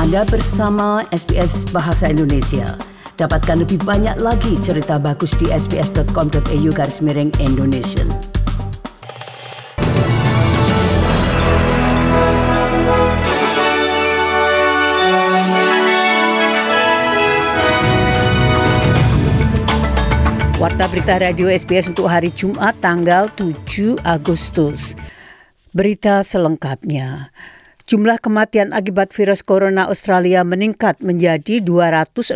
Anda bersama SBS Bahasa Indonesia. Dapatkan lebih banyak lagi cerita bagus di sbs.com.au/Indonesian. Warta Berita Radio SBS untuk hari Jumat tanggal 7 Agustus. Berita selengkapnya. Jumlah kematian akibat virus corona Australia meningkat menjadi 266.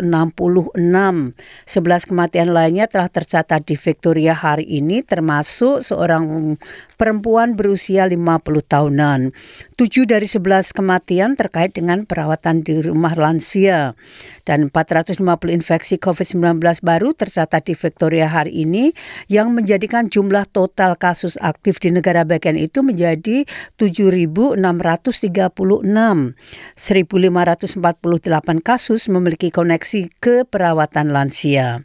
11 kematian lainnya telah tercatat di Victoria hari ini, termasuk seorang perempuan berusia 50 tahunan. 7 dari 11 kematian terkait dengan perawatan di rumah lansia. Dan 450 infeksi COVID-19 baru tercatat di Victoria hari ini yang menjadikan jumlah total kasus aktif di negara bagian itu menjadi 7.636. 1.548 kasus memiliki koneksi ke perawatan lansia.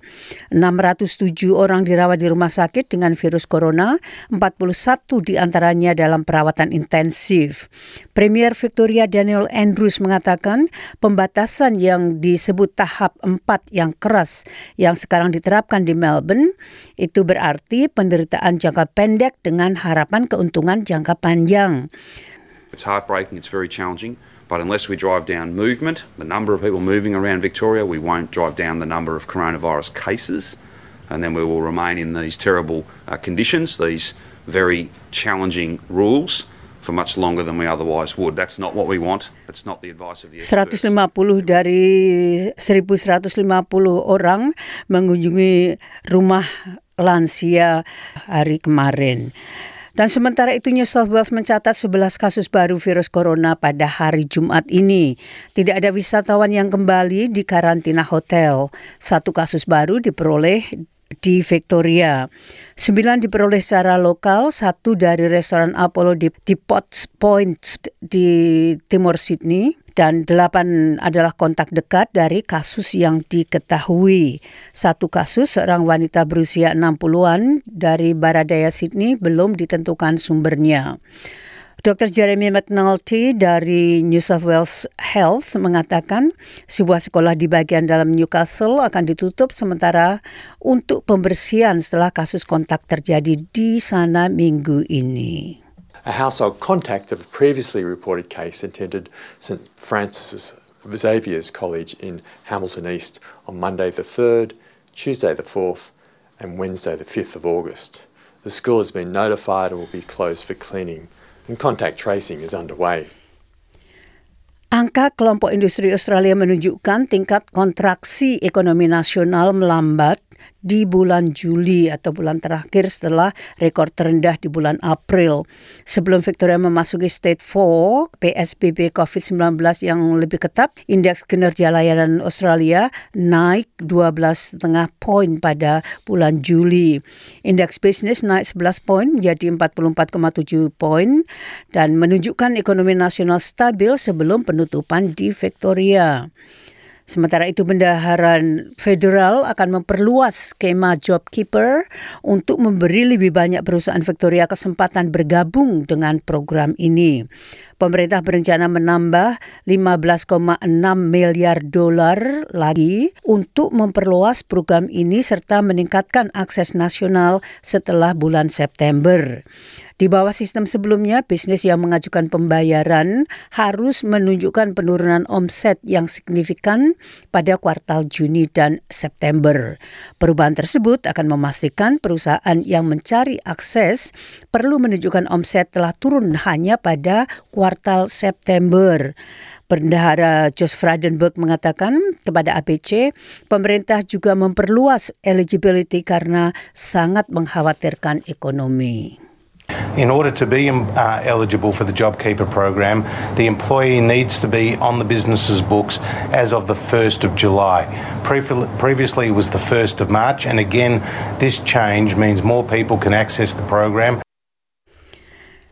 607 orang dirawat di rumah sakit dengan virus corona, 41 diantaranya dalam perawatan intensif. Premier Victoria Daniel Andrews mengatakan pembatasan yang disebut tahap 4 yang keras yang sekarang diterapkan di Melbourne itu berarti penderitaan jangka pendek dengan harapan keuntungan jangka panjang. It's heartbreaking, it's very challenging, but unless we drive down movement, the number of people moving around Victoria, we won't drive down the number of coronavirus cases, and then we will remain in these terrible conditions, these very challenging rules for much longer than we otherwise would. That's not what we want. That's not the advice of the experts. 150 dari 1.150 orang mengunjungi rumah lansia hari kemarin. Dan sementara itu New South Wales mencatat 11 kasus baru virus corona pada hari Jumat ini. Tidak ada wisatawan yang kembali di karantina hotel. 1 kasus baru diperoleh di Victoria. 9 diperoleh secara lokal, 1 dari restoran Apollo di Potts Point di Timur Sydney. Dan 8 adalah kontak dekat dari kasus yang diketahui. 1 kasus seorang wanita berusia 60-an dari Baradaya Sydney belum ditentukan sumbernya. Dr. Jeremy McNulty dari New South Wales Health mengatakan sebuah sekolah di bagian dalam Newcastle akan ditutup sementara untuk pembersihan setelah kasus kontak terjadi di sana minggu ini. A household contact of a previously reported case attended St Francis Xavier's College in Hamilton East on Monday the 3rd, Tuesday the 4th and Wednesday the 5th of August. The school has been notified and will be closed for cleaning and contact tracing is underway. Angka kelompok industri Australia menunjukkan tingkat kontraksi ekonomi nasional melambat di bulan Juli atau bulan terakhir setelah rekor terendah di bulan April. Sebelum Victoria memasuki State 4, PSBB COVID-19 yang lebih ketat, indeks kinerja layanan Australia naik 12,5 poin pada bulan Juli. Indeks bisnis naik 11 poin menjadi 44,7 poin dan menunjukkan ekonomi nasional stabil sebelum penutupan di Victoria. Sementara itu, bendaharaan federal akan memperluas skema JobKeeper untuk memberi lebih banyak perusahaan Victoria kesempatan bergabung dengan program ini. Pemerintah berencana menambah $15,6 miliar lagi untuk memperluas program ini serta meningkatkan akses nasional setelah bulan September. Di bawah sistem sebelumnya, bisnis yang mengajukan pembayaran harus menunjukkan penurunan omset yang signifikan pada kuartal Juni dan September. Perubahan tersebut akan memastikan perusahaan yang mencari akses perlu menunjukkan omset telah turun hanya pada kuartal September. Bendahara Josh Frydenberg mengatakan kepada ABC, pemerintah juga memperluas eligibility karena sangat mengkhawatirkan ekonomi. In order to be eligible for the JobKeeper program, the employee needs to be on the business's books as of the 1st of July. Previously it was the 1st of March, and again, this change means more people can access the program.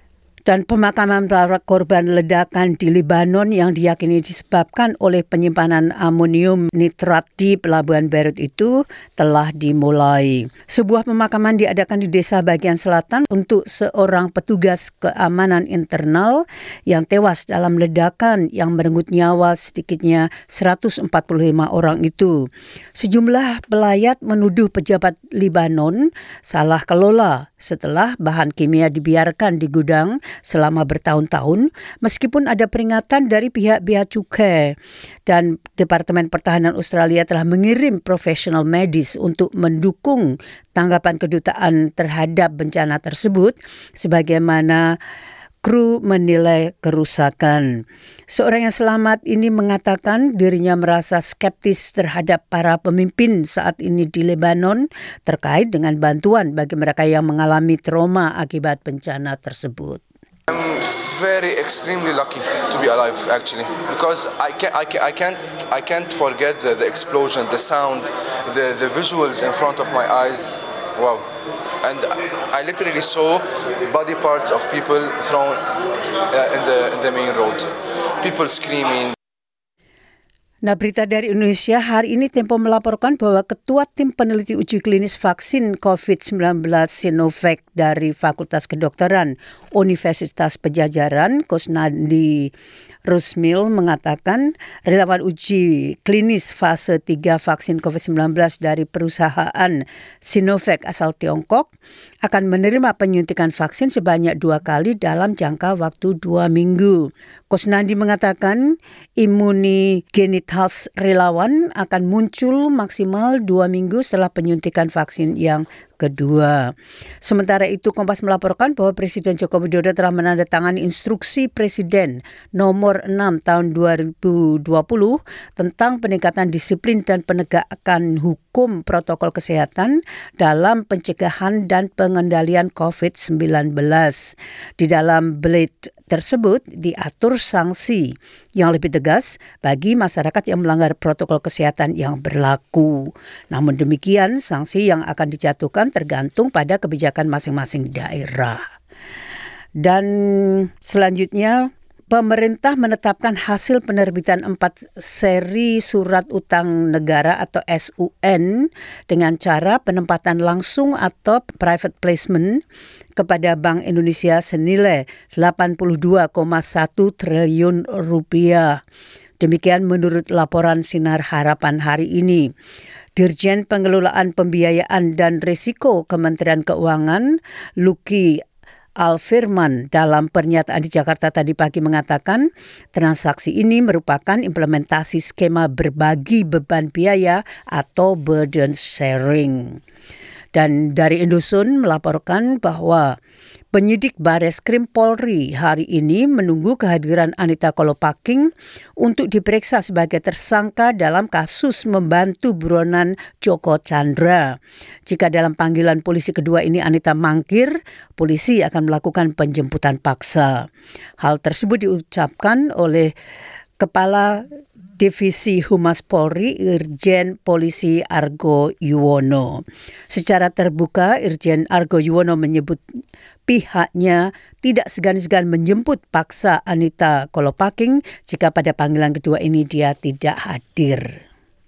Dan pemakaman para korban ledakan di Lebanon yang diyakini disebabkan oleh penyimpanan amonium nitrat di pelabuhan Beirut itu telah dimulai. Sebuah pemakaman diadakan di desa bagian selatan untuk seorang petugas keamanan internal yang tewas dalam ledakan yang merenggut nyawa sedikitnya 145 orang itu. Sejumlah pelayat menuduh pejabat Lebanon salah kelola setelah bahan kimia dibiarkan di gudang selama bertahun-tahun, meskipun ada peringatan dari pihak bea cukai. Dan Departemen Pertahanan Australia telah mengirim profesional medis untuk mendukung tanggapan kedutaan terhadap bencana tersebut, sebagaimana kru menilai kerusakan. Seorang yang selamat ini mengatakan dirinya merasa skeptis terhadap para pemimpin saat ini di Lebanon terkait dengan bantuan bagi mereka yang mengalami trauma akibat bencana tersebut. I'm very extremely lucky to be alive, actually, because I can't forget the explosion, the sound, the visuals in front of my eyes. Wow. And I literally saw body parts of people thrown in the main road. People screaming. Nah, berita dari Indonesia, hari ini Tempo melaporkan bahwa Ketua Tim Peneliti Uji Klinis Vaksin COVID-19 Sinovac dari Fakultas Kedokteran Universitas Padjadjaran, Kusnandi Rusmil, mengatakan relawan uji klinis fase 3 vaksin COVID-19 dari perusahaan Sinovac asal Tiongkok akan menerima penyuntikan vaksin sebanyak 2 kali dalam jangka waktu 2 minggu. Kusnandi mengatakan imunogenitas relawan akan muncul maksimal 2 minggu setelah penyuntikan vaksin yang kedua. Sementara itu, Kompas melaporkan bahwa Presiden Joko Widodo telah menandatangani instruksi Presiden nomor 6 tahun 2020 tentang peningkatan disiplin dan penegakan hukum protokol kesehatan dalam pencegahan dan pengendalian COVID-19. Di dalam Blade tersebut diatur sanksi yang lebih tegas bagi masyarakat yang melanggar protokol kesehatan yang berlaku. Namun demikian, sanksi yang akan dijatuhkan tergantung pada kebijakan masing-masing daerah. Dan selanjutnya, pemerintah menetapkan hasil penerbitan 4 seri surat utang negara atau SUN dengan cara penempatan langsung atau private placement kepada Bank Indonesia senilai 82,1 triliun rupiah. Demikian menurut laporan Sinar Harapan hari ini. Dirjen Pengelolaan Pembiayaan dan Risiko Kementerian Keuangan, Luki Alfirman, dalam pernyataan di Jakarta tadi pagi mengatakan transaksi ini merupakan implementasi skema berbagi beban biaya atau burden sharing. Dan dari Indosun melaporkan bahwa penyidik Bareskrim Polri hari ini menunggu kehadiran Anita Kolopaking untuk diperiksa sebagai tersangka dalam kasus membantu buronan Joko Chandra. Jika dalam panggilan polisi kedua ini Anita mangkir, polisi akan melakukan penjemputan paksa. Hal tersebut diucapkan oleh Kepala Divisi Humas Polri, Irjen Polisi Argo Yuwono. Secara terbuka, Irjen Argo Yuwono menyebut pihaknya tidak segan-segan menjemput paksa Anita Kolopaking jika pada panggilan kedua ini dia tidak hadir.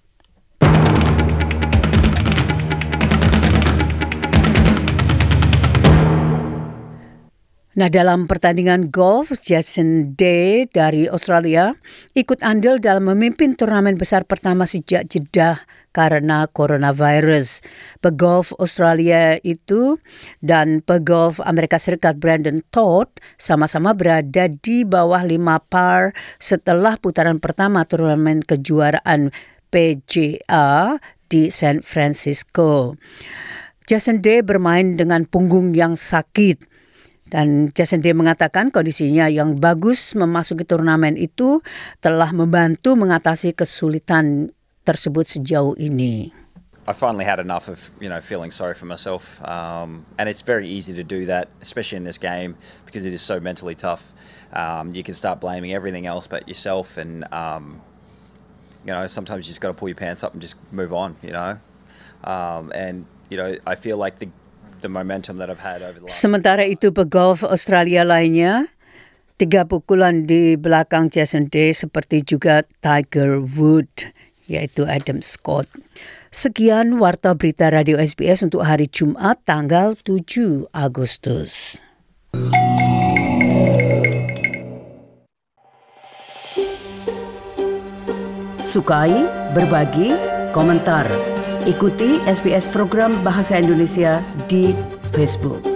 Nah, dalam pertandingan golf, Jason Day dari Australia ikut andil dalam memimpin turnamen besar pertama sejak Jeddah karena coronavirus. Pegolf Australia itu dan pegolf Amerika Serikat Brandon Todd sama-sama berada di bawah 5 par setelah putaran pertama turnamen kejuaraan PGA di San Francisco. Jason Day bermain dengan punggung yang sakit. Dan Jason Day mengatakan kondisinya yang bagus memasuki turnamen itu telah membantu mengatasi kesulitan tersebut sejauh ini. I finally had enough of, feeling sorry for myself. And it's very easy to do that, especially in this game, because it is so mentally tough. You can start blaming everything else but yourself. And, sometimes you just got to pull your pants up and just move on, And, I feel like the momentum that I've had over the last. Sementara itu pegolf Australia lainnya 3 pukulan di belakang Jason Day seperti juga Tiger Woods, yaitu Adam Scott. Sekian Warta Berita Radio SBS untuk hari Jumat tanggal 7 Agustus. Sukai, berbagi, komentar. Ikuti SBS program Bahasa Indonesia di Facebook.